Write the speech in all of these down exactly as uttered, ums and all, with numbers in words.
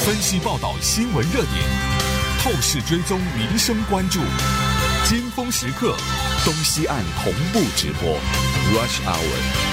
分析报道新闻热点，透视追踪民生关注，尖峰时刻，东西岸同步直播 Rush Hour。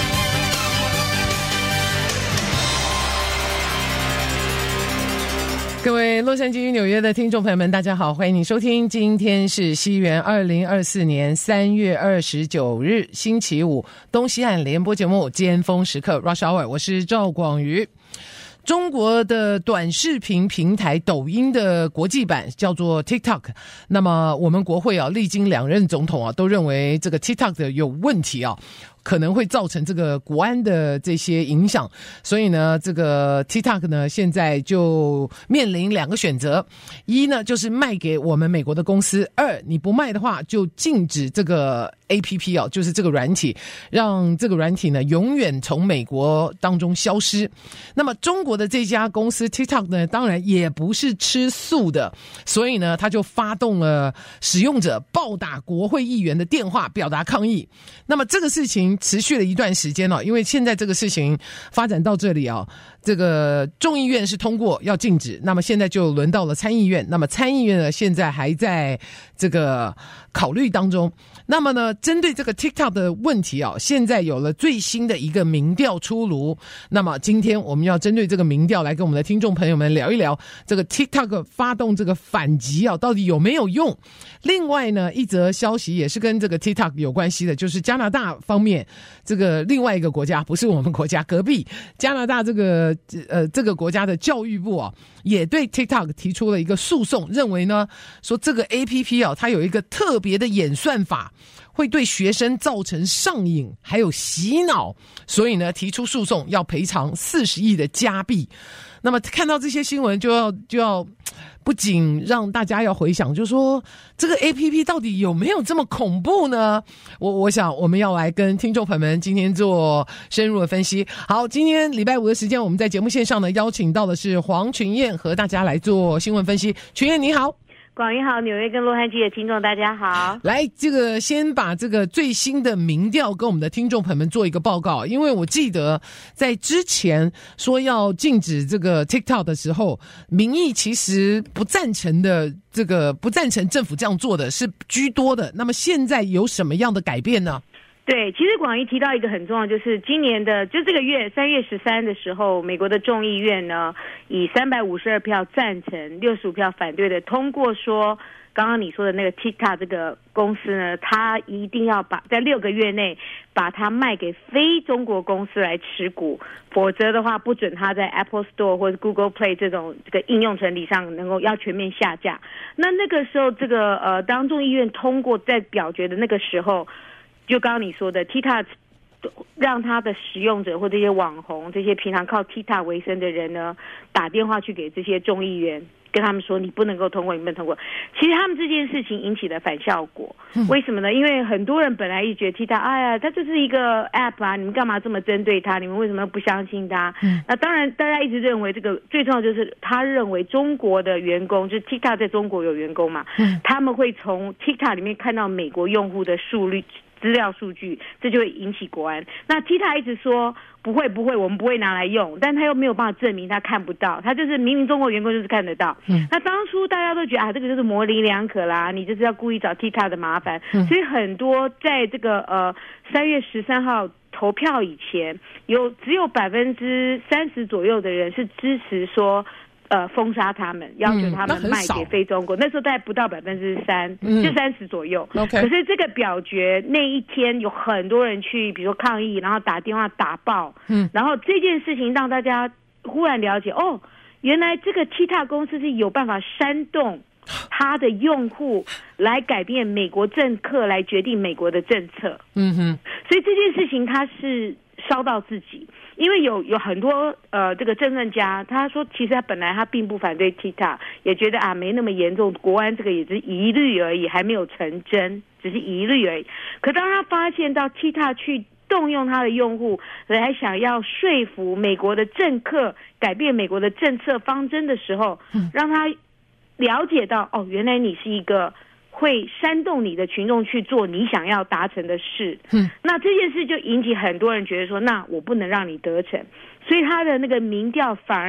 各位洛杉矶与纽约的听众朋友们，大家好，欢迎你收听，今天是西元二零二四年三月二十九日星期五，东西岸联播节目尖峰时刻 Rush Hour， 我是赵广瑜。中国的短视频平台抖音的国际版叫做 TikTok， 那么我们国会啊，历经两任总统啊，都认为这个 TikTok 的有问题啊，可能会造成这个国安的这些影响，所以呢，这个 TikTok 呢现在就面临两个选择，一呢就是卖给我们美国的公司，二你不卖的话就禁止这个 A P P 哦，就是这个软体，让这个软体呢永远从美国当中消失。那么中国的这家公司 TikTok 呢，当然也不是吃素的，所以呢，他就发动了使用者暴打国会议员的电话表达抗议。那么这个事情持续了一段时间了，因为现在这个事情发展到这里啊，这个众议院是通过要禁止，那么现在就轮到了参议院，那么参议院呢现在还在这个考虑当中。那么呢，针对这个 TikTok 的问题啊，现在有了最新的一个民调出炉。那么今天我们要针对这个民调来跟我们的听众朋友们聊一聊，这个 TikTok 发动这个反击啊，到底有没有用？另外呢，一则消息也是跟这个 TikTok 有关系的，就是加拿大方面，这个另外一个国家，不是我们国家，隔壁加拿大这个呃这个国家的教育部啊，也对 TikTok 提出了一个诉讼，认为呢，说这个 A P P 啊，它有一个特别的演算法，会对学生造成上瘾还有洗脑，所以呢提出诉讼，要赔偿四十亿的加币。那么看到这些新闻就要就要不仅让大家要回想，就是说这个 A P P 到底有没有这么恐怖呢？我我想我们要来跟听众朋友们今天做深入的分析。好，今天礼拜五的时间，我们在节目线上呢邀请到的是黄群燕，和大家来做新闻分析。群燕你好。 广义好，纽约跟洛杉矶的听众大家好。 来，这个先把这个最新的民调跟我们的听众朋友们做一个报告，因为我记得在之前说要禁止这个 TikTok 的时候，民意其实不赞成的，这个不赞成政府这样做的是居多的。那么现在有什么样的改变呢？ 对，其实广义提到一个很重要，就是今年的就这个月三月十三的时候，美国的众议院呢以三百五十二票赞成、六十五票反对的通过说，刚刚你说的那个 TikTok 这个公司呢，它一定要把在六个月内把它卖给非中国公司来持股，否则的话不准它在 Apple Store 或者 Google Play 这种这个应用程里上能够要全面下架。那那个时候，这个呃，当众议院通过在表决的那个时候，就刚刚你说的 TikTok 让他的使用者或这些网红，这些平常靠 TikTok 为生的人呢，打电话去给这些众议员，跟他们说你不能够通过，你不能通过。其实他们这件事情引起了反效果，为什么呢？因为很多人本来一觉得 TikTok， 哎呀，它就是一个 App 啊，你们干嘛这么针对它？你们为什么不相信它？嗯、那当然，大家一直认为这个最重要就是他认为中国的员工，就是 TikTok 在中国有员工嘛，嗯、他们会从 TikTok 里面看到美国用户的数率。资料数据，这就会引起国安。那 TikTok 一直说不会不会，我们不会拿来用，但他又没有办法证明他看不到，他就是明明中国员工就是看得到。嗯、那当初大家都觉得啊，这个就是模棱两可啦，你就是要故意找 TikTok 的麻烦。嗯、所以很多在这个呃三月十三号投票以前，有只有百分之三十左右的人是支持说。呃，封杀他们，要求他们卖给非中国。嗯、那, 那时候大概不到百分之三，就三十左右。Okay. 可是这个表决那一天有很多人去，比如说抗议，然后打电话打爆。嗯，然后这件事情让大家忽然了解，哦，原来这个 TikTok 公司是有办法煽动他的用户来改变美国政客，来决定美国的政策。嗯哼，所以这件事情他是烧到自己。因为有有很多呃这个政论家，他说其实他本来他并不反对 TikTok， 也觉得啊没那么严重，国安这个也是疑虑而已，还没有成真，只是疑虑而已。可当他发现到 TikTok 去动用他的用户来想要说服美国的政客改变美国的政策方针的时候，让他了解到哦，原来你是一个会煽动你的群众去做你想要达成的事。嗯，那这件事就引起很多人觉得说，那我不能让你得逞，所以他的那个民调反而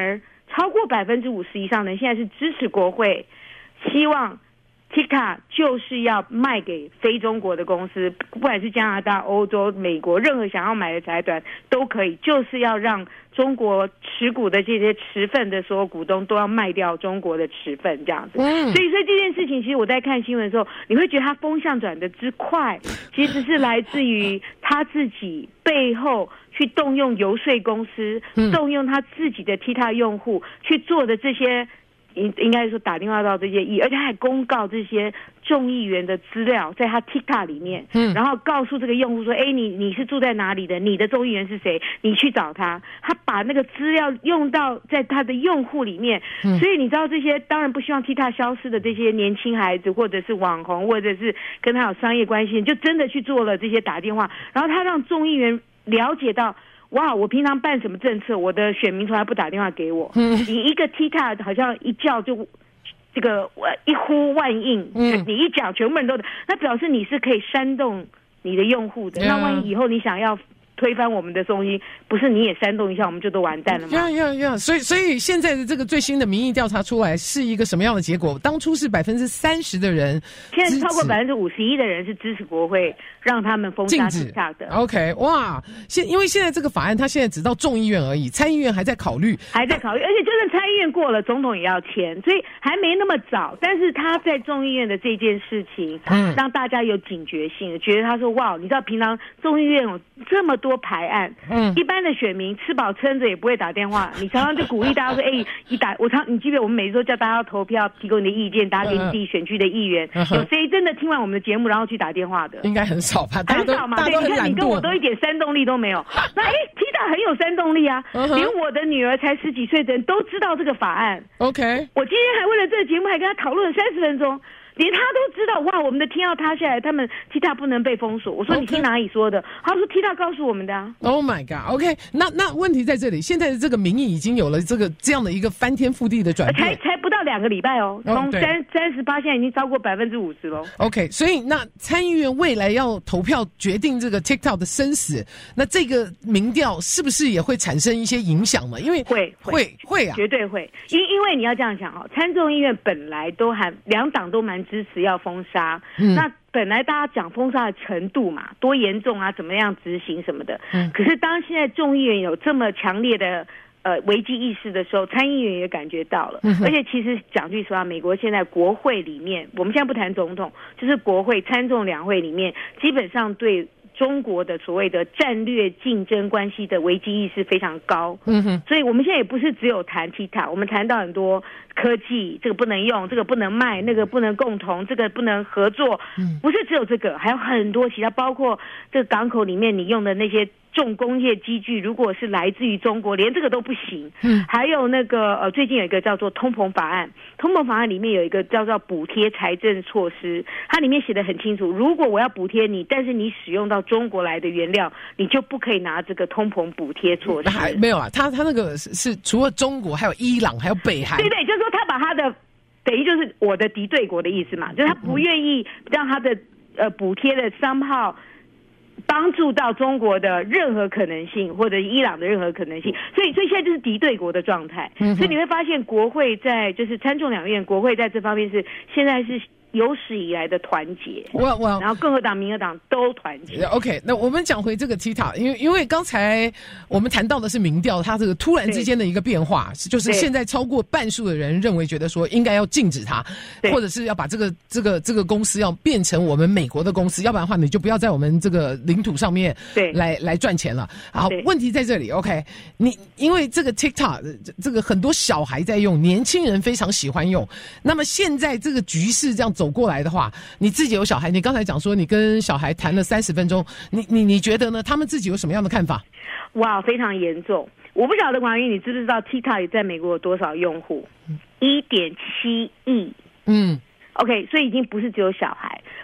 超过百分之五十以上的人现在是支持国会，希望 TikTok 就是要卖给非中国的公司，不管是加拿大、欧洲、美国，任何想要买的财团都可以，就是要让中国持股的这些持份的所有股东都要卖掉中国的持份，这样子。嗯，所以所以这件事情，其实我在看新闻的时候，你会觉得它风向转的之快，其实是来自于他自己背后去动用游说公司，嗯、动用他自己的 TikTok 用户去做的这些。应应该说打电话到这些议，而且还公告这些众议员的资料在他 TikTok 里面，嗯，然后告诉这个用户说，哎，你你是住在哪里的？你的众议员是谁？你去找他。他把那个资料用到在他的用户里面，嗯、所以你知道这些当然不希望 TikTok 消失的这些年轻孩子，或者是网红，或者是跟他有商业关系，就真的去做了这些打电话，然后他让众议员了解到。哇！我平常办什么政策，我的选民从来不打电话给我。嗯，你一个 TikTok 好像一叫就这个一呼万应，嗯，你一讲全部人都，那表示你是可以煽动你的用户的。Yeah. 那万一以后你想要推翻我们的东西，不是你也煽动一下，我们就都完蛋了吗？ 呀呀呀！所以所以现在的这个最新的民意调查出来是一个什么样的结果？当初是百分之三十的人， 现在超过百分之五十一的人是支持国会让他们封杀 TikTok 的。 OK， 哇！现因为现在这个法案，它现在只到众议院而已，参议院还在考虑， 还在考虑，而且就算参议院过了，总统也要签，所以还没那么早。但是他在众议院的这件事情，嗯，让大家有警觉性，觉得他说哇，你知道平常众议院有这么多排案，嗯，一般的选民吃饱撑着也不会打电话，你常常就鼓励大家说，哎、欸，你打我常，你记得我们每周叫大家投票，提供你的意见，打给你自己选区的议员，嗯、有谁真的听完我们的节目然后去打电话的？ 应该很少吧？ 很少嘛？对，你看你跟我都一点煽动力都没有，那哎 ，TikTok 很有煽动力啊，嗯、连我的女儿才十几岁的人都知道这个法案。 OK， 我今天还为了这个节目还跟他讨论了三十分钟。连他都知道哇，我们的天要塌下来，他们 TikTok 不能被封锁。我说你听哪里说的？ Okay. 他说 TikTok 告诉我们的啊。 Oh my god！OK，、okay. 那那问题在这里，现在的这个民意已经有了这个这样的一个翻天覆地的转变， 才才不到两个礼拜哦，从三三十八现在已经超过百分之五十了。 OK， 所以那参议院未来要投票决定这个 TikTok 的生死，那这个民调是不是也会产生一些影响嘛？因为会会会啊， 绝对会。因因为你要这样想哦，参众议院本来都还两党都蛮支持要封杀，嗯、那本来大家讲封杀的程度嘛，多严重啊，怎么样执行什么的。嗯、可是当现在众议员有这么强烈的呃危机意识的时候，参议员也感觉到了。嗯、而且其实讲句实话，美国现在国会里面，我们现在不谈总统，就是国会参众两会里面，基本上对中国的所谓的战略竞争关系的危机意识非常高，嗯哼，所以我们现在也不是只有谈 TikTok， 我们谈到很多科技，这个不能用，这个不能卖，那个不能共同，这个不能合作，嗯，不是只有这个，还有很多其他，包括这个港口里面你用的那些重工业机具，如果是来自于中国，连这个都不行。嗯，还有那个呃，最近有一个叫做通膨法案，通膨法案里面有一个叫做补贴财政措施，它里面写得很清楚，如果我要补贴你，但是你使用到中国来的原料，你就不可以拿这个通膨补贴措施。 还没有啊，他他那个是是除了中国，还有伊朗，还有北韩。 对对，就是说他把他的等于就是我的敌对国的意思嘛，就是他不愿意让他的呃补贴的商号帮助到中国的任何可能性，或者伊朗的任何可能性，所以所以现在就是敌对国的状态。嗯、所以你会发现，国会在就是参众两院，国会在这方面是现在是有史以来的团结。 我我， 然后共和党、民和党都团结。 OK， 那我们讲回这个 TikTok， 因为因为刚才我们谈到的是民调，它这个突然之间的一个变化，就是现在超过半数的人认为觉得说应该要禁止它，或者是要把这个这个这个公司要变成我们美国的公司，要不然的话你就不要在我们这个领土上面对来来赚钱了。好，问题在这里 ，OK， 你因为这个 TikTok 这个很多小孩在用，年轻人非常喜欢用，那么现在这个局势这样走过来的话，你自己有小孩，你刚才讲说你跟小孩谈了三十分钟，你你你觉得呢？他们自己有什么样的看法？ 哇，非常严重！我不晓得王云，你知不知道 TikTok 在美国有多少用户？一点七亿。嗯。OK， 所以已经不是只有小孩，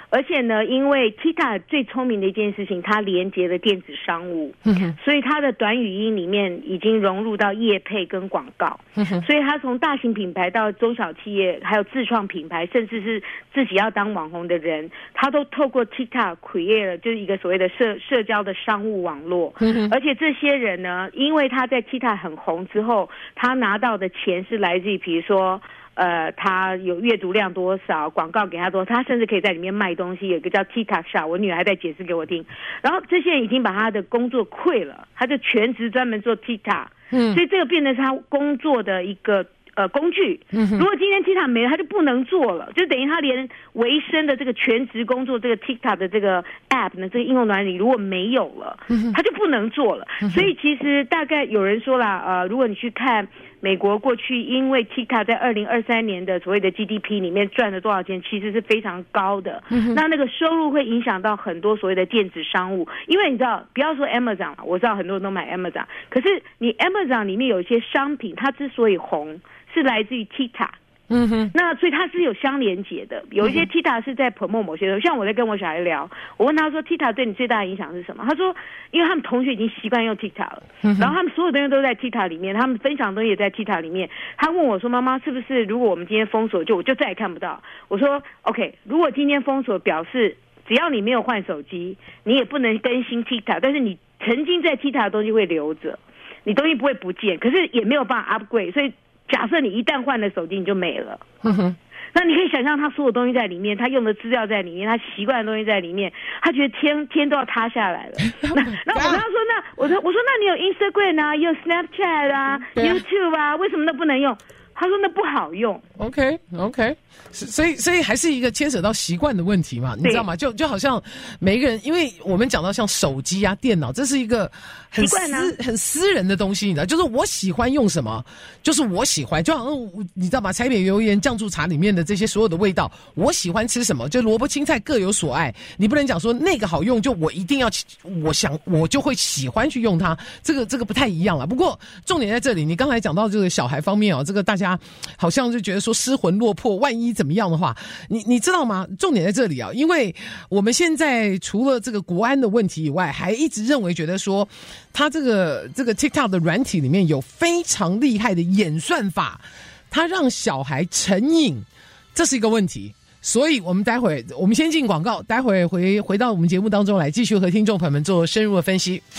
而且呢，因为 TikTok 最聪明的一件事情，它连接了电子商务，嗯、所以它的短语音里面已经融入到业配跟广告，嗯、所以它从大型品牌到中小企业，还有自创品牌，甚至是自己要当网红的人，他都透过 TikTok create 了就是一个所谓的社社交的商务网络，嗯、而且这些人呢，因为他在 TikTok 很红之后，他拿到的钱是来自于比如说。呃，他有阅读量多少，广告给他多少，他甚至可以在里面卖东西。有一个叫 TikTok Shop， 我女儿还在解释给我听。然后这些人已经把他的工作quit了，他就全职专门做 TikTok，嗯，所以这个变成是他工作的一个呃工具。如果今天 TikTok 没了，他就不能做了，就等于他连维生的这个全职工作，这个 TikTok 的这个 App 呢，这个应用软体如果没有了，他就不能做了。所以其实大概有人说啦，呃，如果你去看。美国过去因为 TikTok 在二零二三年的所谓的 G D P 里面赚了多少钱，其实是非常高的。嗯、那那个收入会影响到很多所谓的电子商务，因为你知道，不要说 Amazon 了，我知道很多人都买 Amazon， 可是你 Amazon 里面有一些商品，它之所以红，是来自于 TikTok。嗯哼，那所以它是有相连结的，有一些 TikTok 是在 promote 某些东西，像我在跟我小孩聊，我问他说 TikTok 对你最大的影响是什么？他说，因为他们同学已经习惯用 TikTok 了，然后他们所有东西都在 TikTok 里面，他们分享的东西也在 TikTok 里面。他问我说，妈妈是不是如果我们今天封锁，就我就再也看不到？我说 OK， 如果今天封锁表示只要你没有换手机，你也不能更新 TikTok， 但是你曾经在 TikTok 的东西会留着，你东西不会不见，可是也没有办法 upgrade， 所以。假设你一旦换了手机，你就没了。嗯哼，那你可以想象他所有东西在里面，他用的资料在里面，他习惯的东西在里面，他觉得天天都要塌下来了。那那我跟他说，那我说我说那你有 Instagram 啊，有 Snapchat 啊 ，YouTube 啊，为什么都不能用？他说那不好用。OK OK， 所以所以还是一个牵扯到习惯的问题嘛，你知道吗？就就好像每一个人，因为我们讲到像手机啊、电脑，这是一个很私、啊、很私人的东西，你知道，就是我喜欢用什么，就是我喜欢，就好像你知道吗？柴米油盐酱醋茶里面的这些所有的味道，我喜欢吃什么，就萝卜青菜各有所爱，你不能讲说那个好用，就我一定要，我想我就会喜欢去用它，这个这个不太一样了。不过重点在这里，你刚才讲到这个小孩方面哦，这个大家。好像就觉得说失魂落魄，万一怎么样的话，你你知道吗？重点在这里啊，因为我们现在除了这个国安的问题以外，还一直认为觉得说，它这个这个 TikTok 的软体里面有非常厉害的演算法，它让小孩成瘾，这是一个问题。所以我们待会我们先进广告，待会回回到我们节目当中来，继续和听众朋友们做深入的分析。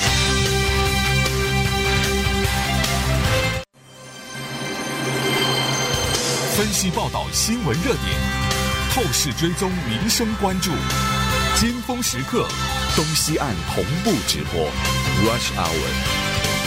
分析报道新闻热点，透视追踪民生关注，尖峰时刻，东西岸同步直播 Rush Hour。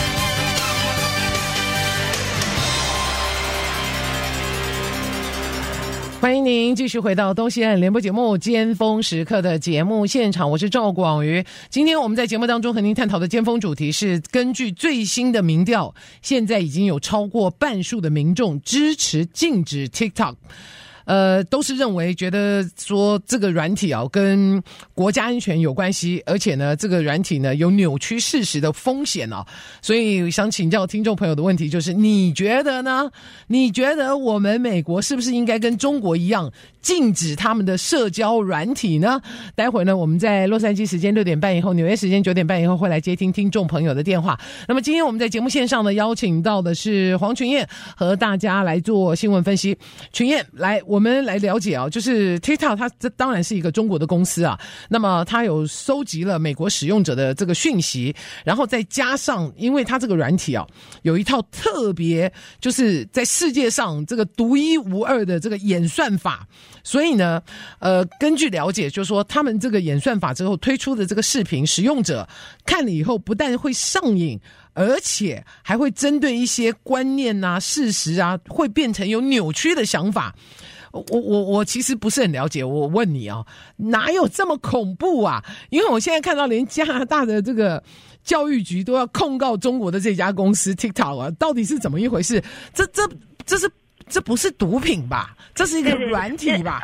欢迎您继续回到东西岸联播节目尖峰时刻的节目现场，我是赵广瑜。今天我们在节目当中和您探讨的尖峰主题是，根据最新的民调，现在已经有超过半数的民众支持禁止 TikTok。呃，都是认为觉得说这个软体啊跟国家安全有关系，而且呢这个软体呢有扭曲事实的风险啊，所以想请教听众朋友的问题就是，你觉得呢？你觉得我们美国是不是应该跟中国一样禁止他们的社交软体呢？待会呢我们在洛杉矶时间六点半以后，纽约时间九点半以后会来接听听众朋友的电话。那么今天我们在节目线上呢邀请到的是黄群燕，和大家来做新闻分析。群燕，来我们来了解啊，就是 TikTok 它这当然是一个中国的公司啊，那么它有收集了美国使用者的这个讯息，然后再加上因为它这个软体啊有一套特别就是在世界上这个独一无二的这个演算法，所以呢呃根据了解就是说他们这个演算法之后推出的这个视频，使用者看了以后不但会上瘾，而且还会针对一些观念啊事实啊会变成有扭曲的想法。我我我其实不是很了解，我问你啊，哪有这么恐怖啊？因为我现在看到连加拿大的这个教育局都要控告中国的这家公司 TikTok 啊，到底是怎么一回事？这这这是这不是毒品吧？这是一个软体吧？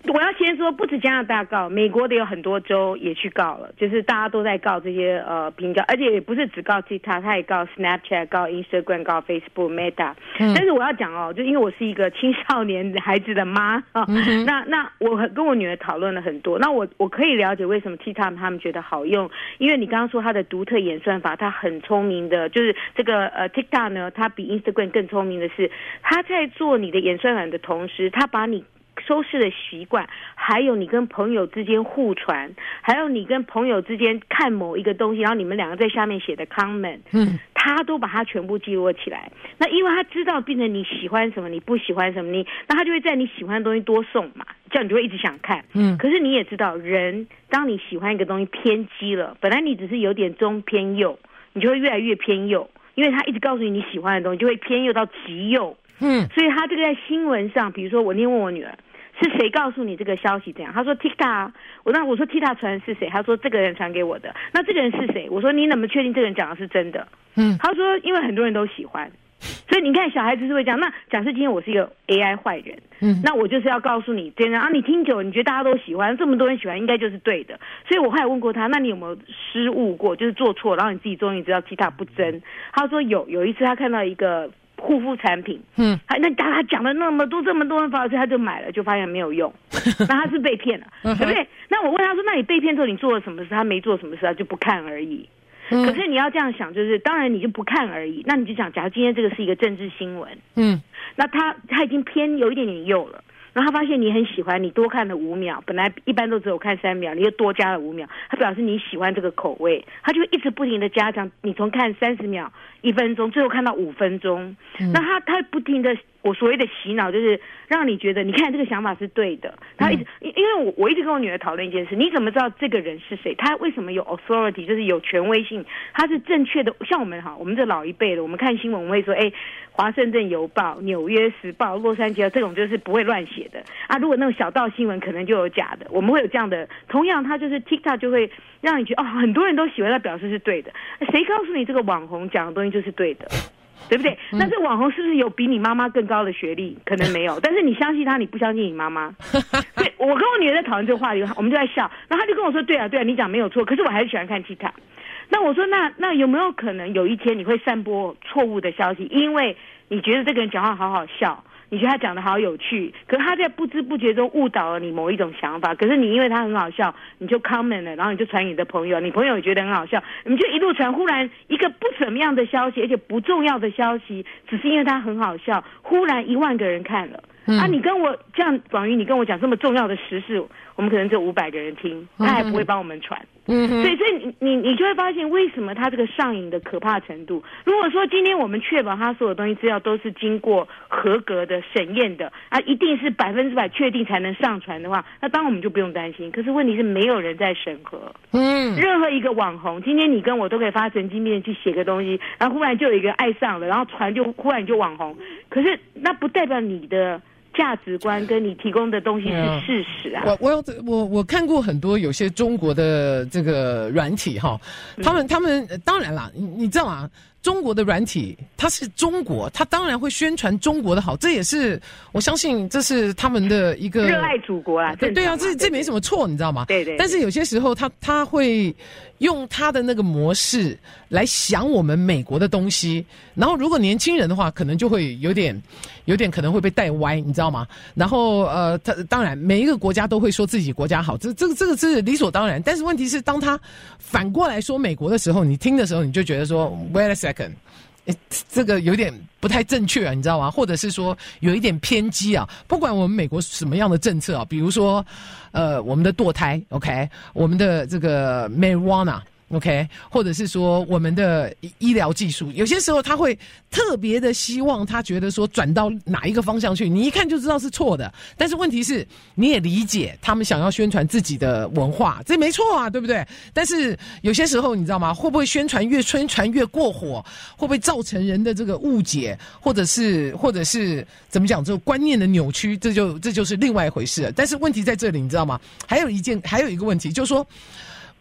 我要先说，不止加拿大告，美国的有很多州也去告了，就是大家都在告这些呃评价，而且也不是只告 TikTok， 他也告 Snapchat、告 Instagram、告 Facebook、Meta。嗯、但是我要讲哦，就因为我是一个青少年孩子的妈啊，嗯、那那我跟我女儿讨论了很多，那我我可以了解为什么 TikTok 他们觉得好用，因为你刚刚说它的独特演算法，它很聪明的，就是这个呃 TikTok 呢，它比 Instagram 更聪明的是，它在做你的演算法的同时，它把你收视的习惯，还有你跟朋友之间互传，还有你跟朋友之间看某一个东西，然后你们两个在下面写的 comment， 嗯，他都把它全部记录起来。那因为他知道变成你喜欢什么，你不喜欢什么，你那他就会在你喜欢的东西多送嘛，这样你就会一直想看。嗯，可是你也知道，人当你喜欢一个东西偏激了，本来你只是有点中偏右，你就会越来越偏右，因为他一直告诉你你喜欢的东西，就会偏右到极右。嗯，所以他这个在新闻上，比如说我那天问我女儿，是谁告诉你这个消息怎样？他说 TikTok， 我那我说 TikTok 传是谁？他说这个人传给我的。那这个人是谁？我说你怎么确定这个人讲的是真的？嗯，他说因为很多人都喜欢，所以你看小孩子是会这样。那假设今天我是一个 A I 坏人，嗯，那我就是要告诉你真的啊，你听久了，你觉得大家都喜欢，这么多人喜欢，应该就是对的。所以我后来问过他，那你有没有失误过，就是做错，然后你自己终于知道 TikTok 不真？他说有，有一次他看到一个护肤产品，嗯，他那他讲了那么多这么多人发，所以他就买了，就发现没有用，那他是被骗了，对不对？那我问他说，那你被骗之后你做了什么事？他没做什么事，他就不看而已。嗯、可是你要这样想，就是当然你就不看而已，那你就讲，假如今天这个是一个政治新闻，嗯，那他他已经偏有一点点右了。然后他发现你很喜欢，你多看了五秒，本来一般都只有看三秒，你又多加了五秒，他表示你喜欢这个口味，他就一直不停的加强，你从看三十秒、一分钟，最后看到五分钟，嗯、那他他不停的，我所谓的洗脑就是让你觉得，你看这个想法是对的，他一直，嗯、因为我我一直跟我女儿讨论一件事，你怎么知道这个人是谁？他为什么有 authority， 就是有权威性？他是正确的，像我们哈，我们这老一辈的，我们看新闻我们会说，哎，华盛顿邮报、纽约时报、洛杉矶这种就是不会乱写的啊。如果那种小道新闻可能就有假的，我们会有这样的。同样，它就是 TikTok 就会让你觉得哦，很多人都喜欢，它表示是对的。谁告诉你这个网红讲的东西就是对的？对不对？嗯、那这网红是不是有比你妈妈更高的学历？可能没有，但是你相信他，你不相信你妈妈。对，我跟我女儿在讨论这个话题，我们就在笑，然后他就跟我说：“对啊，对啊，你讲没有错。”可是我还是喜欢看 TikTok。那我说：“那那有没有可能有一天你会散播错误的消息？因为你觉得这个人讲话好好笑。”你觉得他讲的好有趣，可是他在不知不觉中误导了你某一种想法，可是你因为他很好笑，你就 comment 了，然后你就传给你的朋友，你朋友也觉得很好笑，你就一路传，忽然一个不怎么样的消息，而且不重要的消息，只是因为他很好笑，忽然一万个人看了。嗯、啊，你跟我这样，广瑜，你跟我讲这么重要的时事，我们可能只有五百个人听，他还不会帮我们传。嗯，所以所以你你你就会发现，为什么他这个上瘾的可怕程度？如果说今天我们确保他所有东西资料都是经过合格的审验的啊，一定是百分之百确定才能上传的话，那当然我们就不用担心。可是问题是没有人在审核。嗯，任何一个网红，今天你跟我都可以发神经病去写个东西，然后忽然就有一个爱上了，然后传就忽然就网红。可是那不代表你的价值观跟你提供的东西是事实啊！ 我我我我看过很多有些中国的这个软体哈，他们他们当然啦，你你知道吗？中国的软体它是中国，它当然会宣传中国的好，这也是我相信这是他们的一个热爱祖国啊。 对对啊，这这没什么错，你知道吗？ 对 对, 对。 但是有些时候他他会用他的那个模式来想我们美国的东西，然后如果年轻人的话，可能就会有点有点可能会被带歪，你知道吗？然后呃，他当然每一个国家都会说自己国家好，这这个这个是理所当然。但是问题是，当他反过来说美国的时候，你听的时候，你就觉得说 wait a second， 这个有点不太正确啊，你知道吗？或者是说有一点偏激啊。不管我们美国什么样的政策啊，比如说呃我们的堕胎 OK， 我们的这个 marijuana。OK， 或者是说我们的医疗技术，有些时候他会特别的希望他觉得说转到哪一个方向去，你一看就知道是错的。但是问题是，你也理解他们想要宣传自己的文化，这没错啊，对不对？但是有些时候你知道吗？会不会宣传越宣传越过火？会不会造成人的这个误解，或者是或者是怎么讲，这个观念的扭曲？这就这就是另外一回事了。但是问题在这里，你知道吗？还有一件，还有一个问题，就是说。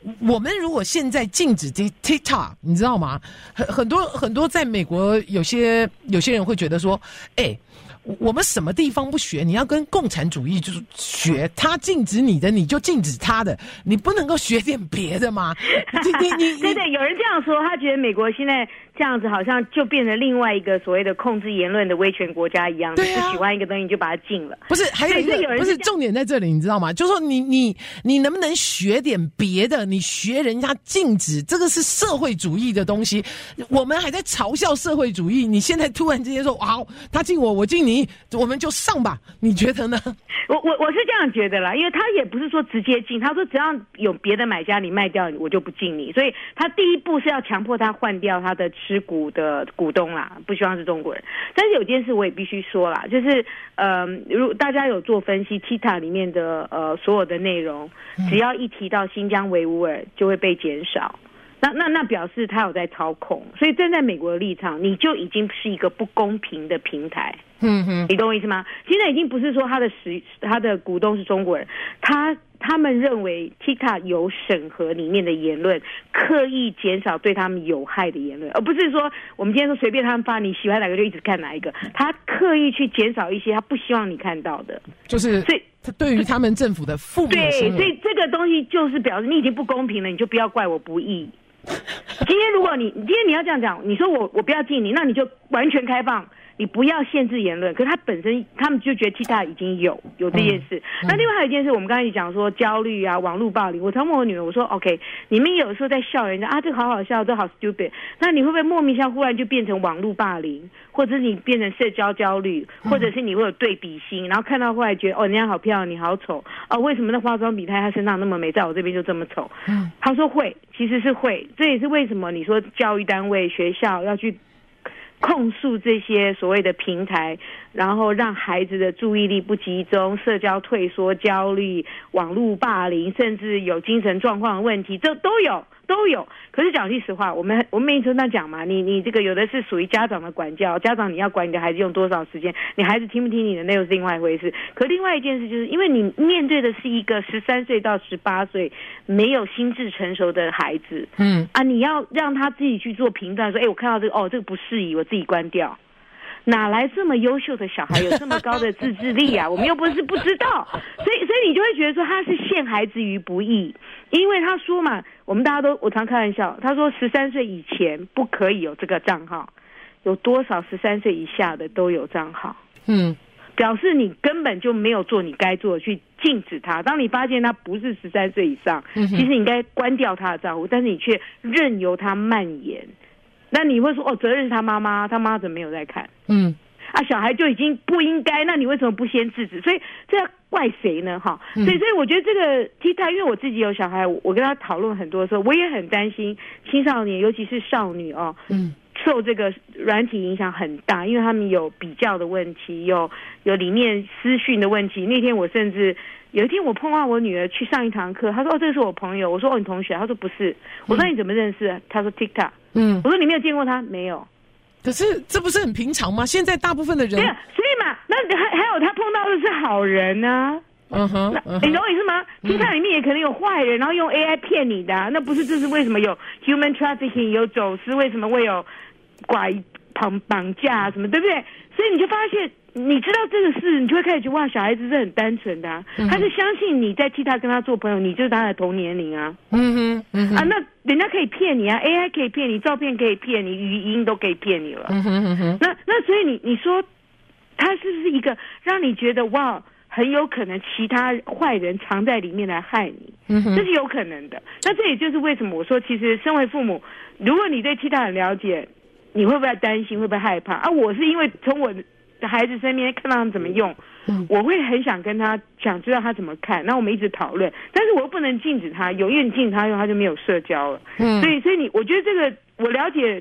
我们如果现在禁止 TikTok， 你知道吗？很很多很多在美国有些有些人会觉得说，哎、欸。我们什么地方不学？你要跟共产主义就是学，他禁止你的，你就禁止他的，你不能够学点别的吗？你你你对对，有人这样说，他觉得美国现在这样子好像就变成另外一个所谓的控制言论的威权国家一样，对啊，你不喜欢一个东西你就把它禁了。 不是，还有一个有人不是重点在这里，你知道吗？就是说你你你能不能学点别的？你学人家禁止，这个是社会主义的东西，我们还在嘲笑社会主义，你现在突然之间说，好，他禁我，我禁你。我们就上吧，你觉得呢？ 我我我是这样觉得啦，因为他也不是说直接禁，他说只要有别的买家你卖掉，我就不禁你，所以他第一步是要强迫他换掉他的持股的股东啦，不希望是中国人。但是有件事我也必须说啦，就是呃，如果大家有做分析 ，TikTok 里面的呃所有的内容，只要一提到新疆维吾尔，就会被减少。那那那表示他有在操控，所以站在美国的立场，你就已经是一个不公平的平台。 嗯哼， 你懂我意思吗？现在已经不是说他的实他的股东是中国人，他他们认为 TikTok 有审核里面的言论，刻意减少对他们有害的言论，而不是说我们今天说随便他们发，你喜欢哪个就一直看哪一个，他刻意去减少一些他不希望你看到的， 就是所以对于他们政府的负面对，所以这个东西就是表示你已经不公平了，你就不要怪我不义。今天如果你今天你要这样讲，你说我我不要禁你，那你就完全开放，你不要限制言论。可是他本身他们就觉得 TikTok 已经有有这件事。嗯嗯、那另外还有一件事，我们刚才讲说焦虑啊、网络暴力。我常问我女儿，我说 OK， 你们有时候在笑人家啊，这个好好笑，这好 stupid。那你会不会莫名其妙忽然就变成网络霸凌，或者是你变成社交焦虑，或者是你会有对比心，然后看到后来觉得哦人家好漂亮，你好丑哦，为什么那化妆比他他身上那么美，在我这边就这么丑？嗯，他说会，其实是会。这也是为什么你说教育单位、学校要去控诉这些所谓的平台，然后让孩子的注意力不集中、社交退缩、焦虑、网络霸凌，甚至有精神状况的问题，这都有都有。可是讲句实话，我们我们每次在讲嘛，你你这个有的是属于家长的管教，家长你要管你的孩子用多少时间，你孩子听不听你的那又是另外一回事。可另外一件事就是，因为你面对的是一个十三岁到十八岁没有心智成熟的孩子，嗯啊，你要让他自己去做评断，说，哎，我看到这个哦，这个不适宜，我自己关掉。哪来这么优秀的小孩，有这么高的自制力啊？我们又不是不知道，所以所以你就会觉得说他是陷孩子于不义，因为他说嘛，我们大家都我常开玩笑，他说十三岁以前不可以有这个账号，有多少十三岁以下的都有账号？嗯，表示你根本就没有做你该做的去禁止他。当你发现他不是十三岁以上，其实你应该关掉他的账户，但是你却任由他蔓延。那你会说哦，责任是他妈妈，他妈怎么没有在看？嗯，啊，小孩就已经不应该，那你为什么不先制止？所以这要怪谁呢？哈、嗯，所以所以我觉得这个 TikTok， 因为我自己有小孩，我跟他讨论很多的时候，我也很担心青少年，尤其是少女哦，嗯，受这个软体影响很大，因为他们有比较的问题，有有里面私讯的问题。那天我甚至。有一天我碰到我女儿去上一堂课，她说哦这个是我朋友，我说哦你同学，她说不是，我说你怎么认识？她说 TikTok， 嗯，我说你没有见过他？没有。 可是这不是很平常吗？现在大部分的人对啊，所以嘛，那还还有他碰到的是好人啊，嗯哼，嗯你懂我意思吗 ？TikTok 里面也可能有坏人，然后用 A I 骗你的、啊，那不是这是为什么有 human trafficking 有走私，为什么会有拐绑绑架什么，对不对？所以你就发现。你知道这个事，你就会开始觉得哇，小孩子是很单纯的、啊嗯，他是相信你在替他跟他做朋友，你就是他的同年龄啊。嗯哼，嗯哼啊，那人家可以骗你啊 ，A I 可以骗你，照片可以骗你，语音都可以骗你了。嗯哼嗯哼，那那所以你你说，他是不是一个让你觉得哇，很有可能其他坏人藏在里面来害你？嗯哼，这是有可能的。那这也就是为什么我说，其实身为父母，如果你对替他很了解，你会不会担心，会不会害怕？啊，我是因为从我孩子身边看到他们怎么用、嗯、我会很想跟他想知道他怎么看，那我们一直讨论，但是我又不能禁止他用，因为你禁止他用他就没有社交了。嗯，所以所以你我觉得这个我了解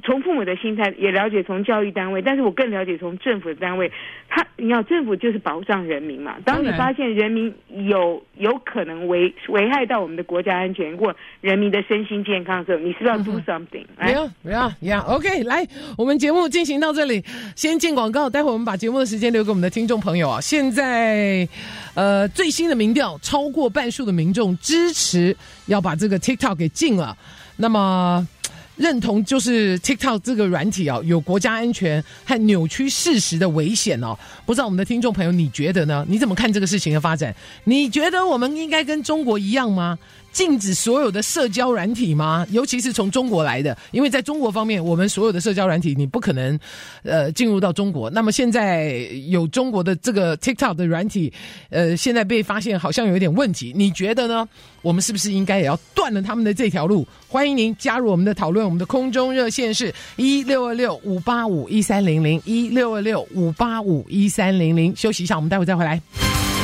从父母的心态也了解，从教育单位，但是我更了解从政府的单位。他，你要政府就是保障人民嘛。当你发现人民有有可能危危害到我们的国家安全或人民的身心健康的时候，你是不是要 do something？ 没有，没有呀。OK， 来，我们节目进行到这里，先进广告，待会我们把节目的时间留给我们的听众朋友啊。现在，呃，最新的民调，超过半数的民众支持要把这个 TikTok 给禁了。那么认同就是 TikTok 这个软体啊，有国家安全和扭曲事实的危险哦。不知道我们的听众朋友你觉得呢？你怎么看这个事情的发展？你觉得我们应该跟中国一样吗？禁止所有的社交软体吗？尤其是从中国来的，因为在中国方面，我们所有的社交软体你不可能呃进入到中国。那么现在有中国的这个 TikTok 的软体，呃，现在被发现好像有一点问题，你觉得呢？我们是不是应该也要断了他们的这条路？欢迎您加入我们的讨论，我们的空中热线是一六二六五八五一三零零一六二六五八五一三零零。休息一下，我们待会再回来。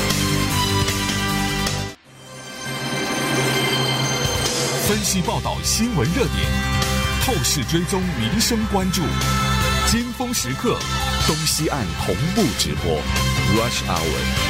分析报道新闻热点，透视追踪民生关注，尖峰时刻，东西岸同步直播 Rush Hour。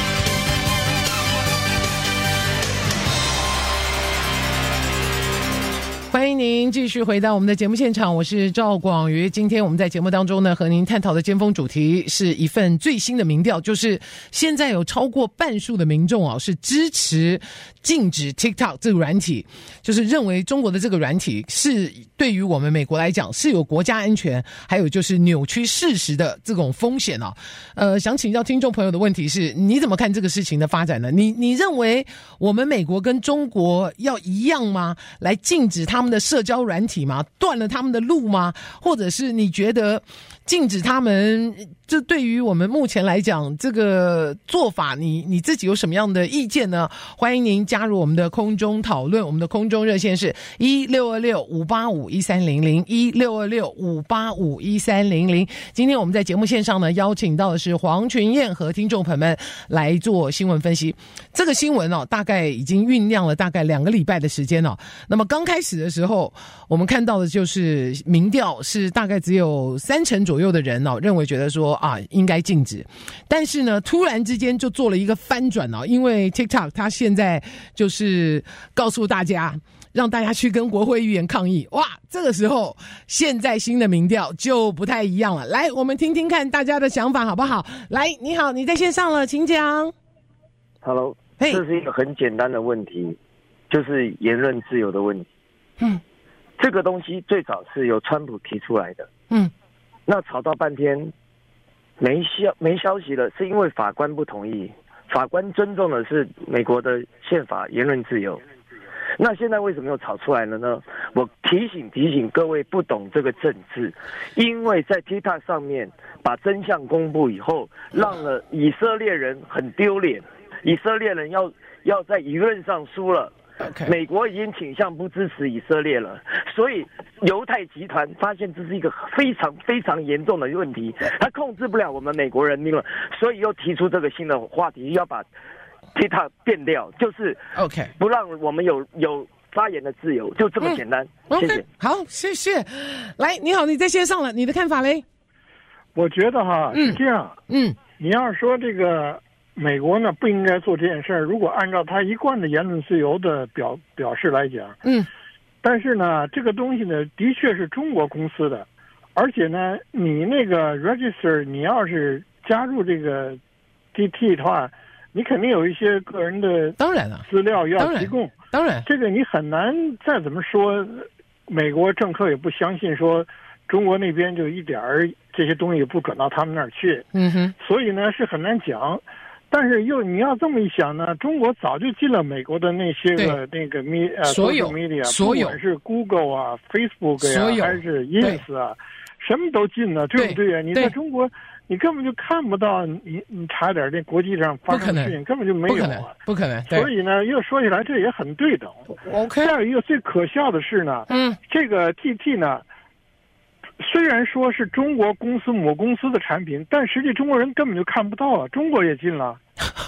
欢迎您继续回到我们的节目现场，我是赵广瑜。今天我们在节目当中呢，和您探讨的尖峰主题是一份最新的民调，就是现在有超过半数的民众啊是支持禁止 TikTok 这个软体，就是认为中国的这个软体是对于我们美国来讲是有国家安全，还有就是扭曲事实的这种风险啊。呃，想请教听众朋友的问题是，你怎么看这个事情的发展呢？你你认为我们美国跟中国要一样吗？来禁止他们的社交软体吗？断了他们的路吗？或者是你觉得禁止他们，这对于我们目前来讲这个做法，你你自己有什么样的意见呢？欢迎您加入我们的空中讨论，我们的空中热线是一六二六五八五一三零零一六二六五八五一三零零。今天我们在节目线上呢，邀请到的是黄群燕和听众朋友们来做新闻分析。这个新闻哦，大概已经酝酿了大概两个礼拜的时间哦。那么刚开始的时候，我们看到的就是民调是大概只有三成左右的人哦，认为觉得说啊应该禁止，但是呢，突然之间就做了一个翻转哦，因为 TikTok 它现在就是告诉大家，让大家去跟国会议员抗议。哇，这个时候现在新的民调就不太一样了。来，我们听听看大家的想法好不好？来，你好，你在线上了，请讲。 Hello， 嘿， 这是一个很简单的问题，就是言论自由的问题。 嗯， 这个东西最早是由川普提出来的。 嗯， 那吵到半天没消没消息了，是因为法官不同意。法官尊重的是美国的宪法言论自由。那现在为什么又吵出来了呢？我提醒提醒各位不懂这个政治，因为在 TikTok 上面把真相公布以后，让了以色列人很丢脸，以色列人要要在舆论上输了。 Okay. 美国已经倾向不支持以色列了，所以犹太集团发现这是一个非常非常严重的问题，他控制不了我们美国人民了，所以又提出这个新的话题，要把 TikTok 变掉，就是 OK 不让我们有有发言的自由，就这么简单。嗯、谢谢。 Okay. 好，谢谢。来，你好，你在线上了，你的看法嘞？ 我觉得哈是这样， 嗯， 你要说这个。美国呢不应该做这件事儿。如果按照他一贯的言论自由的表表示来讲， 嗯， 但是呢，这个东西呢的确是中国公司的，而且呢，你那个 register， 你要是加入这个 T T 的话，你肯定有一些个人的当然了资料要提供， 当然， 这个你很难再怎么说，美国政客也不相信说中国那边就一点儿这些东西不转到他们那儿去， 嗯哼， 所以呢是很难讲。但是又你要这么一想呢，中国早就进了美国的那些个那个 media， 呃， 所有 media， 所有， 不管是 Google 啊、Facebook 呀、啊，还是 Ins 啊，什么都进了，对不对啊？你在中国，你根本就看不到，你你查点那国际上发生的事情，根本就没有啊， 不可能。 所以呢，又说起来，这也很对等。 OK。 再有一个最可笑的是呢， 嗯， 这个 T T 呢。虽然说是中国公司母公司的产品，但实际中国人根本就看不到啊，中国也进了。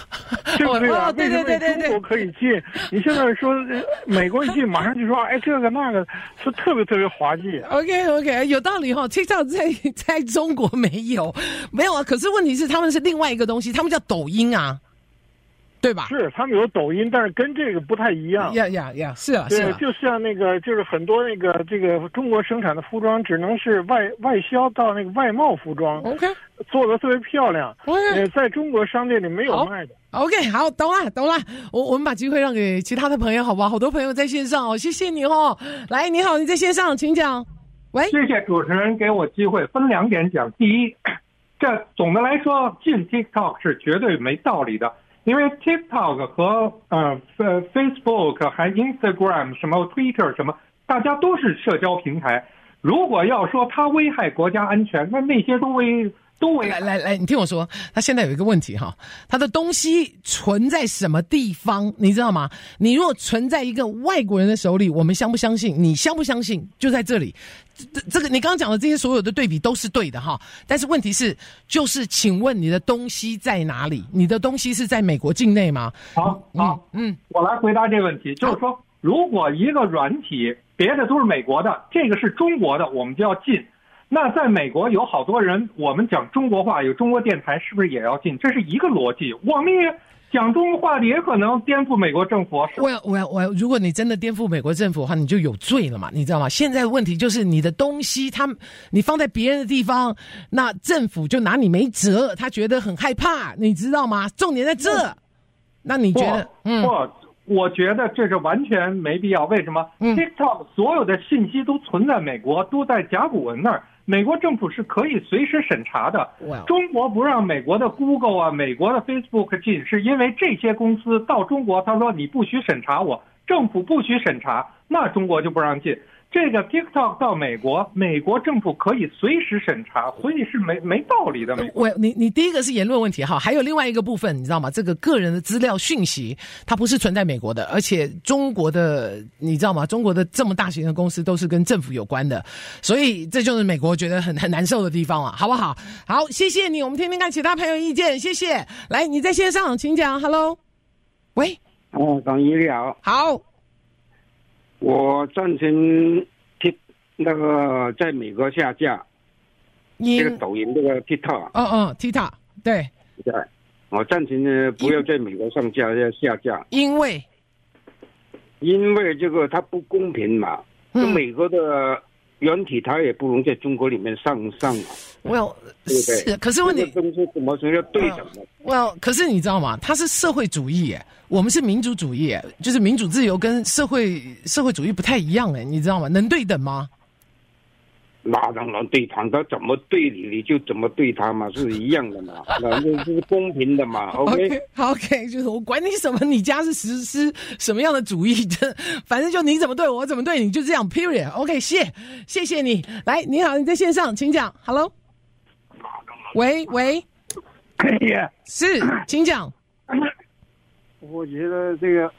对不对啊？ 哦、对对对对对， 中国可以进，你现在说美国一进，马上就说哎这个那个，是特别特别滑稽。 OK OK， 有道理哈、哦。TikTok 在在中国没有没有啊，可是问题是他们是另外一个东西，他们叫抖音啊。对吧？ 是，他们有抖音，但是跟这个不太一样。 呀呀呀，是啊， 对， 是啊， 就像那个，就是很多那个这个中国生产的服装，只能是外外销到那个外贸服装 ，OK， 做的特别漂亮， OK， 呃，在中国商店里没有卖的。 OK， 好，懂了，懂了。我我们把机会让给其他的朋友，好不好？好多朋友在线上哦，谢谢你哦。来，你好，你在线上，请讲。喂， 谢谢主持人给我机会，分两点讲。第一，这总的来说，进 TikTok 是绝对没道理的。因为 TikTok 和呃呃 Facebook 还 Instagram 什么 Twitter 什么，大家都是社交平台。如果要说它危害国家安全，那那些都危都危害。 来来来，你听我说，它现在有一个问题哈，它的东西存在什么地方，你知道吗？你如果存在一个外国人的手里，我们相不相信？你相不相信？就在这里。这这个你刚刚讲的这些所有的对比都是对的哈，但是问题是，就是请问你的东西在哪里？你的东西是在美国境内吗？ 好，好，嗯，我来回答这个问题，就是说，如果一个软体别的都是美国的，这个是中国的，我们就要禁。那在美国有好多人，我们讲中国话，有中国电台，是不是也要禁？这是一个逻辑，我们也。讲中国话的也可能颠覆美国政府。 我要我要我要，如果你真的颠覆美国政府的话，你就有罪了嘛，你知道吗？现在问题就是你的东西，他你放在别人的地方，那政府就拿你没辙，他觉得很害怕，你知道吗？重点在这。那你觉得？嗯， 我我觉得这是完全没必要。为什么、嗯、？TikTok 所有的信息都存在美国，都在甲骨文那儿。美国政府是可以随时审查的。中国不让美国的 Google 啊、美国的 Facebook 进，是因为这些公司到中国，他说你不许审查我，政府不许审查，那中国就不让进。这个 TikTok 到美国，美国政府可以随时审查，所以是没没道理的。 我你你第一个是言论问题哈，还有另外一个部分，你知道吗？这个个人的资料讯息，它不是存在美国的，而且中国的你知道吗？中国的这么大型的公司都是跟政府有关的，所以这就是美国觉得很很难受的地方啊，好不好？好，谢谢你，我们听听看其他朋友意见，谢谢。来，你在线上，请讲 ，Hello， 喂， 哦，党一你好， 好。 我赞成那个在美国下架这个抖音这个 TikTok。 哦哦 ，TikTok， 对。 对，我赞成呢不要在美国上架，要下架。 因为， 因为这个它不公平嘛。嗯。美国的软体它也不能在中国里面上上。 Well， 对不对？ 是，可是问题， 这个东西怎么说要对等的 ？Well， 可是你知道吗？它是社会主义耶，我们是民主主义耶，就是民主自由跟社会社会主义不太一样哎，你知道吗？能对等吗？ 那当然对等，他怎么对你，你就怎么对他嘛，是一样的嘛，那就是公平的嘛。OK， OK， 就是我管你什么，你家是实施什么样的主义，反正就你怎么对我怎么对你，就这样 ，Period。OK， 谢谢谢你。来，你好，你在线上，请讲。Hello。喂喂， 哎呀， 是，请讲。 我觉得这个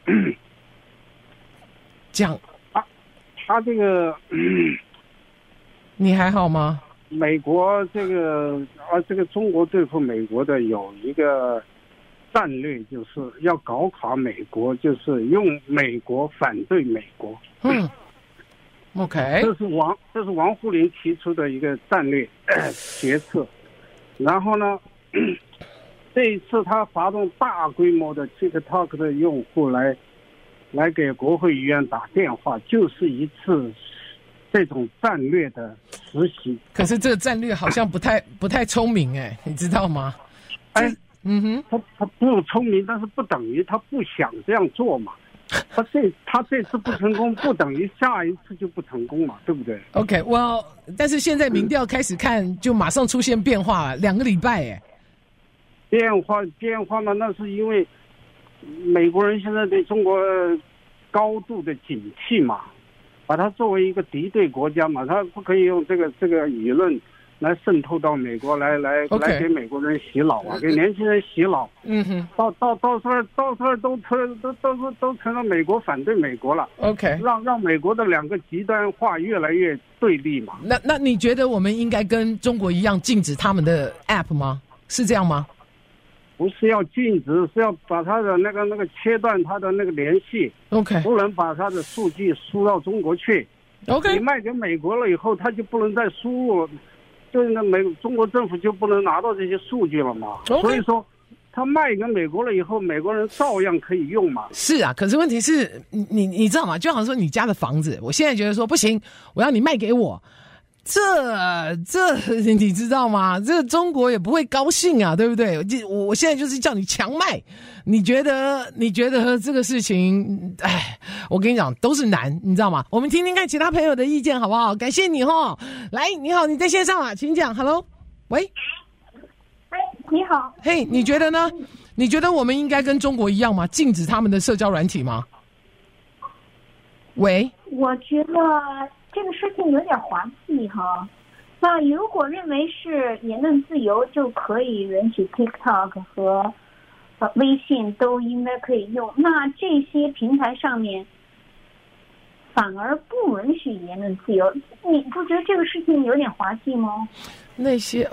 讲， 他他这个， 你还好吗？ 美国这个啊，这个中国对付美国的有一个战略，就是要搞垮美国，就是用美国反对美国。 嗯 ，OK， 这是王这是王沪宁提出的一个战略决策。然后呢，这一次他发动大规模的 TikTok 的用户来，来给国会议员打电话，就是一次这种战略的实习。 可是这个战略好像不太不太聪明哎，你知道吗？ 哎， 嗯哼， 他他不聪明，但是不等于他不想这样做嘛。他这他这次不成功，不等于下一次就不成功嘛，对不对 ？OK， well， 但是现在民调开始看，就马上出现变化了，两个礼拜哎。 变化变化嘛，那是因为美国人现在对中国高度的警惕嘛，把它作为一个敌对国家嘛，他不可以用这个这个舆论来渗透到美国来来、okay. 来给美国人洗脑啊，给年轻人洗脑。 嗯哼， 到到到时候到时候都成都都是都成了美国反对美国了。 OK， 让让美国的两个极端化越来越对立嘛。 那那你觉得我们应该跟中国一样禁止他们的 App 吗？是这样吗？ 不是要禁止，是要把它的那个那个切断它的那个联系。 OK， 不能把它的数据输到中国去。 OK， 你卖给美国了以后，他就不能再输入，就是那美中国政府就不能拿到这些数据了嘛。 Okay. 所以说，他卖给美国了以后，美国人照样可以用嘛。 是啊，可是问题是你你你知道吗？就好像说你家的房子，我现在觉得说不行，我要你卖给我。这这你知道吗？这个中国也不会高兴啊，对不对？我我现在就是叫你强卖，你觉得你觉得这个事情，哎，我跟你讲都是难，你知道吗？我们听听看其他朋友的意见好不好？感谢你齁。来，你好，你在线上啊，请讲。Hello， 喂， 哎，你好。 嘿， hey, 你觉得呢？你觉得我们应该跟中国一样吗？禁止他们的社交软体吗？喂， 我觉得这个事情有点滑稽哈。那如果认为是言论自由就可以允许 TikTok 和呃微信都应该可以用，那这些平台上面反而不允许言论自由，你不觉得这个事情有点滑稽吗？ 那些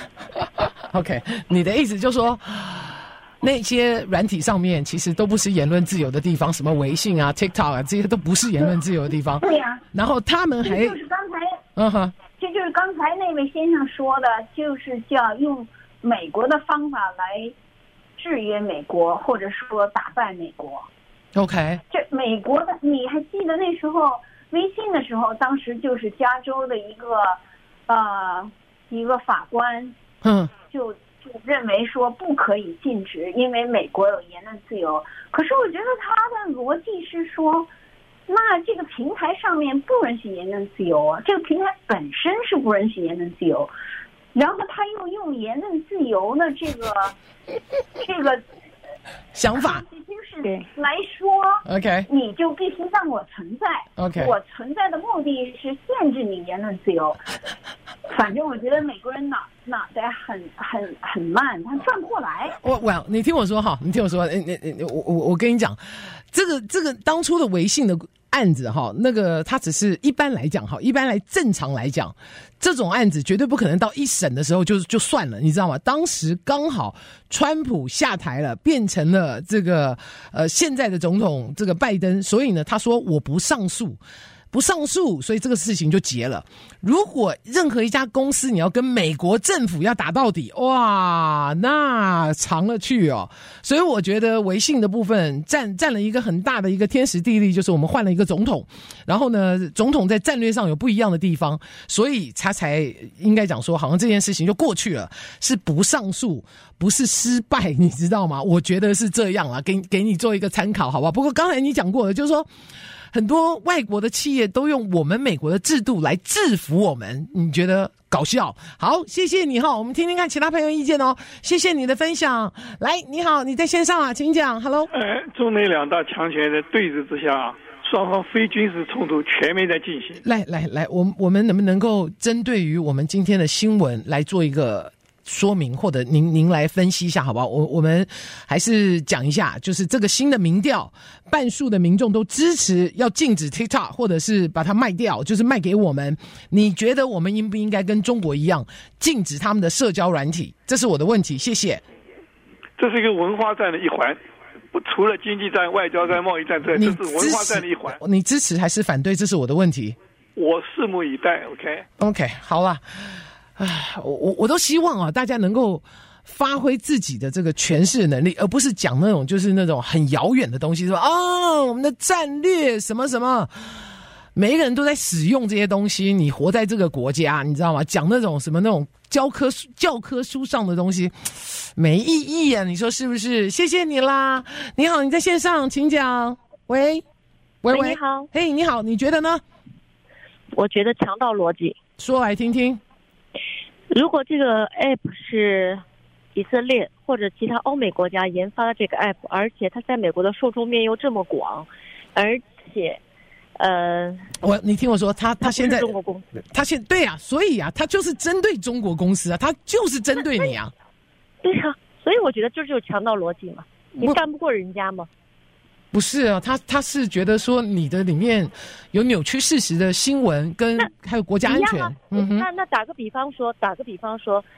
OK， 你的意思就是说那些软体上面其实都不是言论自由的地方，什么微信啊 TikTok 啊，这些都不是言论自由的地方。 对呀、啊， 然后他们还这就是刚才嗯哼， 这就是刚才那位先生说的，就是叫用美国的方法来制约美国，或者说打败美国。 OK， 这美国的你还记得那时候微信的时候，当时就是加州的一个呃一个法官嗯就就认为说不可以禁止，因为美国有言论自由。可是我觉得他的逻辑是说，那这个平台上面不允许言论自由啊，这个平台本身是不允许言论自由，然后他又用言论自由的这个这个想法就是来说 OK， 你就必须让我存在 OK， 我存在的目的是限制你言论自由。反正我觉得美国人脑脑袋很很很慢，他转不过来。 我我你听我说哈，你听我说，你你你我我我跟你讲，这个这个当初的微信的案子哈，那个他只是一般来讲哈，一般来正常来讲，这种案子绝对不可能到一审的时候就就算了，你知道吗？当时刚好川普下台了，变成了这个呃现在的总统这个拜登，所以呢，他说我不上诉。不上诉，所以这个事情就结了。如果任何一家公司你要跟美国政府要打到底，哇，那长了去哦。所以我觉得微信的部分占占了一个很大的一个天时地利，就是我们换了一个总统，然后呢，总统在战略上有不一样的地方，所以他才应该讲说，好像这件事情就过去了，是不上诉，不是失败，你知道吗？我觉得是这样啦，给给你做一个参考，好不好？不过刚才你讲过了，就是说。很多外国的企业都用我们美国的制度来制服我们，你觉得搞笑？好，谢谢你哈，我们听听看其他朋友意见哦。谢谢你的分享。来，你好，你在线上啊，请讲。Hello。 呃，中美两大强权的对峙之下，双方非军事冲突全面在进行。 来来来，我我们能不能够针对于我们今天的新闻来做一个说明，或者您您来分析一下好不好？我我们还是讲一下，就是这个新的民调，半数的民众都支持要禁止 TikTok， 或者是把它卖掉，就是卖给我们。你觉得我们应不应该跟中国一样禁止他们的社交软体？这是我的问题，谢谢。 这是一个文化战的一环，除了经济战、外交战、贸易战之外，这是文化战的一环。 你支持还是反对？这是我的问题。 我拭目以待。OK OK， 好了。唉，我我我都希望啊，大家能够发挥自己的这个诠释能力，而不是讲那种就是那种很遥远的东西，说啊、哦，我们的战略什么什么，每一个人都在使用这些东西，你活在这个国家，你知道吗？讲那种什么那种教科书教科书上的东西，没意义啊，你说是不是？谢谢你啦，你好，你在线上，请讲。喂，喂喂， 你好， 嘿，你好，你觉得呢？ 我觉得强盗逻辑， 说来听听。 如果这个 app 是以色列或者其他欧美国家研发的这个 app， 而且它在美国的受众面又这么广，而且，呃， 我你听我说，他他现在中国公司， 他现对啊，所以啊，他就是针对中国公司啊，他就是针对你啊。 对啊，所以我觉得这就是强盗逻辑嘛，你干不过人家吗？ 不是啊，他他是觉得说你的里面有扭曲事实的新闻跟还有国家安全。 啊、 嗯哼。 那那打个比方说，打个比方说，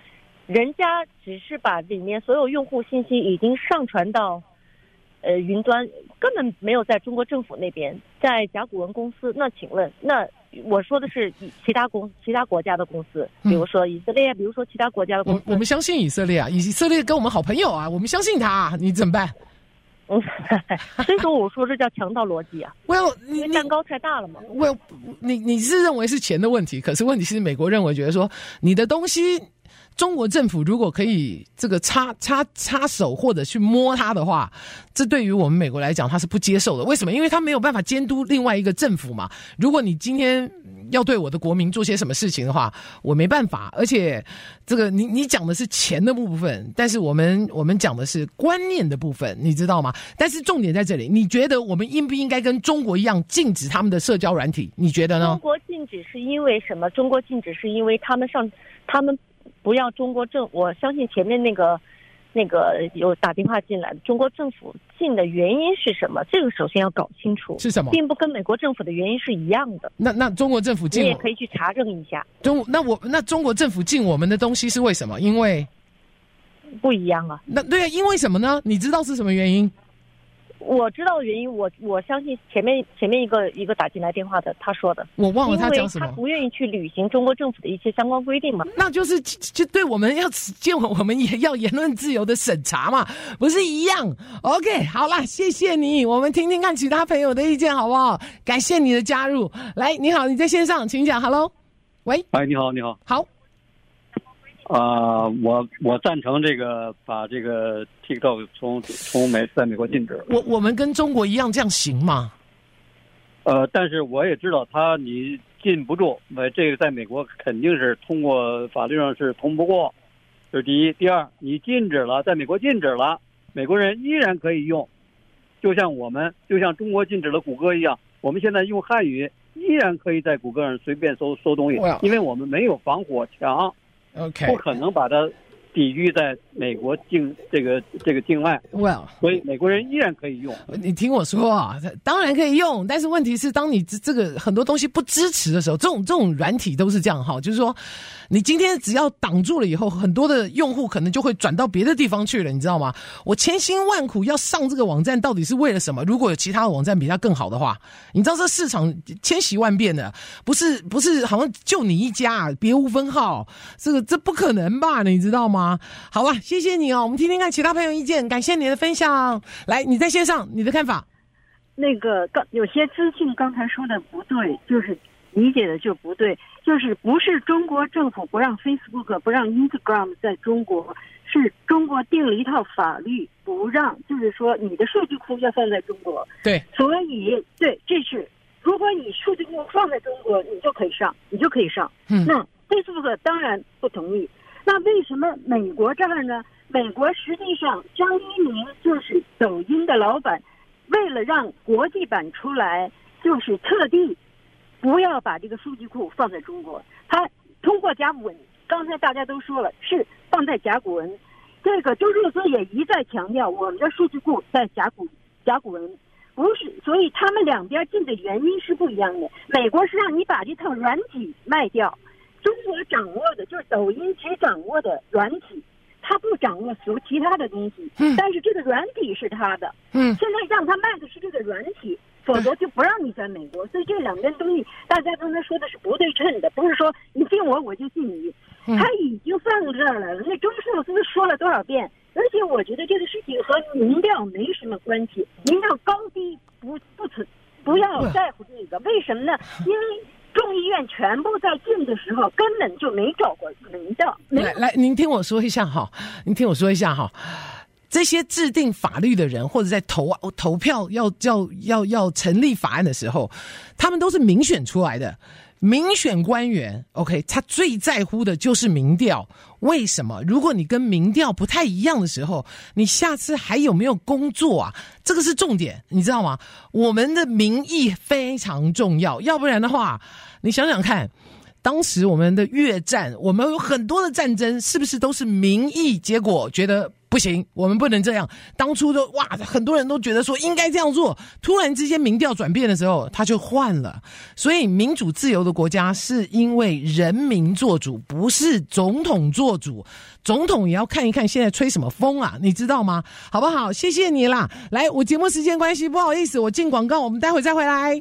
人家只是把里面所有用户信息已经上传到呃云端，根本没有在中国政府那边，在甲骨文公司。那请问，那我说的是其他公其他国家的公司，比如说以色列，比如说其他国家的公司。 我我们相信以色列啊，以色列跟我们好朋友啊，我们相信他啊，你怎么办？ 嗯，所以说我说这叫强盗逻辑啊。 Well， 因为蛋糕太大了嘛。 Well， 你你是认为是钱的问题，可是问题是美国认为觉得说你的东西，中国政府如果可以这个插插插手或者去摸它的话，这对于我们美国来讲他是不接受的。为什么？因为他没有办法监督另外一个政府嘛。如果你今天要对我的国民做些什么事情的话，我没办法。而且这个你你讲的是钱的部分，但是我们我们讲的是观念的部分，你知道吗？但是重点在这里，你觉得我们应不应该跟中国一样禁止他们的社交软体？你觉得呢？ 中国禁止是因为什么？中国禁止是因为他们上他们不要中国政，我相信前面那个那个有打电话进来的中国政府禁的原因是什么？这个首先要搞清楚是什么， 并不跟美国政府的原因是一样的。 那那中国政府禁， 你也可以去查证一下。 中那我那中国政府禁我们的东西是为什么？因为不一样啊。 那对啊，因为什么呢？你知道是什么原因？ 我知道原因，我我相信前面前面一个一个打进来电话的他说的， 我忘了他讲什么， 因为他不愿意去履行中国政府的一些相关规定嘛， 那就是就对我们要见我们也要言论自由的审查嘛，不是一样 ？OK， 好啦，谢谢你，我们听听看其他朋友的意见好不好？感谢你的加入，来，你好，你在线上，请讲 ，Hello， 喂， 哎，你好，你好， 好。 啊、呃，我我赞成这个把这个 TikTok 从从美在美国禁止。 我我们跟中国一样这样行吗？ 呃，但是我也知道他你禁不住，呃，这个在美国肯定是通过法律上是通不过，这是第一。第二，你禁止了，在美国禁止了，美国人依然可以用，就像我们就像中国禁止了谷歌一样，我们现在用汉语依然可以在谷歌上随便搜搜东西，因为我们没有防火墙。 OK， 不可能把它抵御在美国境这个这个境外。 Well， 所以美国人依然可以用。 你听我说啊，当然可以用，但是问题是，当你这个很多东西不支持的时候，这种这种软体都是这样哈，就是说，你今天只要挡住了以后，很多的用户可能就会转到别的地方去了，你知道吗？我千辛万苦要上这个网站，到底是为了什么？如果有其他的网站比它更好的话，你知道这市场千禧万变的，不是不是好像就你一家，别无分号，这个这不可能吧？你知道吗？好吧，谢谢你哦，我们听听看其他朋友意见，感谢你的分享。来，你在线上，你的看法？ 那个刚有些资讯刚才说的不对，就是理解的就不对，就是不是中国政府不让 Facebook 不让 Instagram 在中国，是中国定了一套法律不让，就是说你的数据库要放在中国。 对， 所以对，这是如果你数据库放在中国，你就可以上，你就可以上。嗯，那 Facebook 当然不同意。那为什么美国这儿呢？美国实际上张一鸣就是抖音的老板，为了让国际版出来，就是特地不要把这个数据库放在中国。他通过甲骨文，刚才大家都说了是放在甲骨文。这个周若思也一再强调，我们的数据库在甲骨甲骨文，不是，所以他们两边进的原因是不一样的。美国是让你把这套软体卖掉。中国掌握的就是抖音只掌握的软体，他不掌握所有其他的东西，嗯，但是这个软体是他的，嗯，现在让他卖的是这个软体，否则就不让你在美国。所以这两边东西，大家刚才说的是不对称的，不是说你信我我就信你，他已经放这儿来了。那钟硕思说了多少遍？而且我觉得这个事情和民调没什么关系，民调高低不不存，不要在乎这个。为什么呢？因为众议院全部在禁的时候，根本就没找过民调。 来来，您听我说一下哈，您听我说一下哈。这些制定法律的人，或者在投投票要要要要成立法案的时候，他们都是民选出来的。民选官员 ，OK， 他最在乎的就是民调。为什么？如果你跟民调不太一样的时候，你下次还有没有工作啊？这个是重点，你知道吗？我们的民意非常重要，要不然的话，你想想看， 当时我们的越战，我们有很多的战争，是不是都是民意结果觉得不行，我们不能这样。当初都哇，很多人都觉得说应该这样做，突然之间民调转变的时候，他就换了。所以民主自由的国家是因为人民做主，不是总统做主。总统也要看一看现在吹什么风啊，你知道吗？好不好？谢谢你啦。来，我节目时间关系，不好意思，我进广告，我们待会再回来。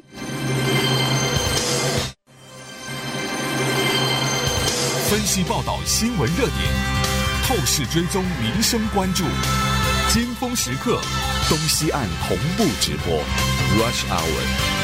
分析报道新闻热点，透视追踪民生关注，尖峰时刻，东西岸同步直播 Rush Hour。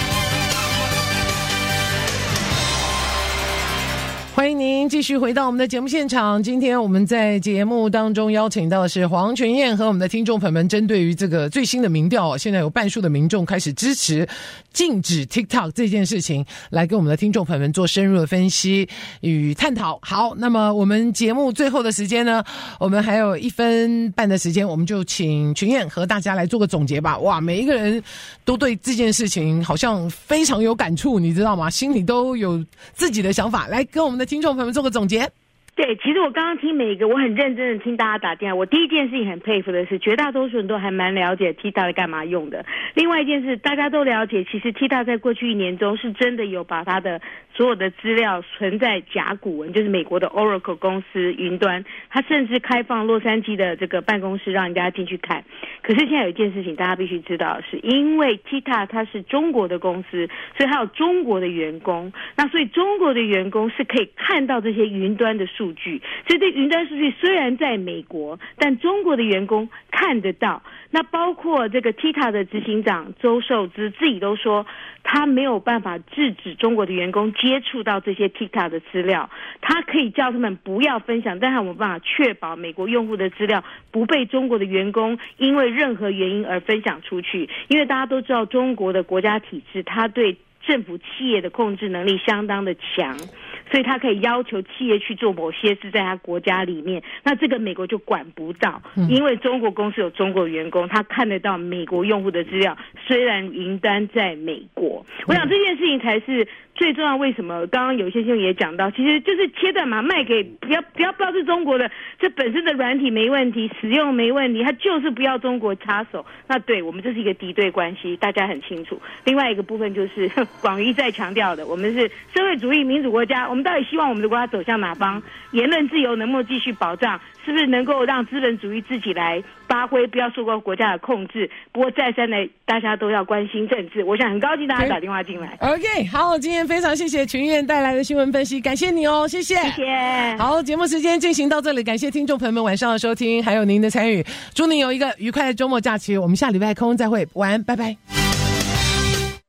欢迎您继续回到我们的节目现场。今天我们在节目当中邀请到的是黄群燕和我们的听众朋友们，针对于这个最新的民调，现在有半数的民众开始支持禁止 TikTok 这件事情，来跟我们的听众朋友们做深入的分析与探讨。好，那么我们节目最后的时间呢，我们还有一分半的时间，我们就请群燕和大家来做个总结吧。哇，每一个人都对这件事情好像非常有感触，你知道吗？心里都有自己的想法，来跟我们的听众朋友们做个总结。 对，其实我刚刚听每一个，我很认真的听大家打电话。我第一件事情很佩服的是，绝大多数人都还蛮了解 TikTok 干嘛用的。另外一件事，大家都了解，其实 TikTok 在过去一年中是真的有把它的所有的资料存在甲骨文，就是美国的 Oracle 公司云端，它甚至开放洛杉矶的这个办公室让人家进去看。可是现在有一件事情大家必须知道，是因为 TikTok 它是中国的公司，所以它有中国的员工，那所以中国的员工是可以看到这些云端的数据，所以这云端数据虽然在美国，但中国的员工看得到。那包括这个 TikTok 的执行长周受资自己都说，他没有办法制止中国的员工接触到这些 TikTok 的资料，他可以叫他们不要分享，但他没有办法确保美国用户的资料不被中国的员工因为任何原因而分享出去。因为大家都知道中国的国家体制，他对政府企业的控制能力相当的强，所以他可以要求企业去做某些事在他国家里面，那这个美国就管不到，因为中国公司有中国员工，他看得到美国用户的资料，虽然云端在美国。我想这件事情才是最重要。为什么刚刚有些新闻也讲到，其实就是切断嘛，卖给不要不要不要是中国的，这本身的软体没问题，使用没问题，他就是不要中国插手。那对我们这是一个敌对关系，大家很清楚。另外一个部分就是广义在强调的，我们是社会主义民主国家，我们到底希望我们的国家走向哪方？言论自由能不能继续保障？是不是能够让资本主义自己来发挥，不要受过国家的控制？不过再三的，大家都要关心政治。我想很高兴大家打电话进来。 OK， 好，今天非常谢谢群燕带来的新闻分析，感谢你哦，谢谢， 谢谢。 好，节目时间进行到这里，感谢听众朋友们晚上的收听，还有您的参与，祝您有一个愉快的周末假期。我们下礼拜空再会，晚安，拜拜。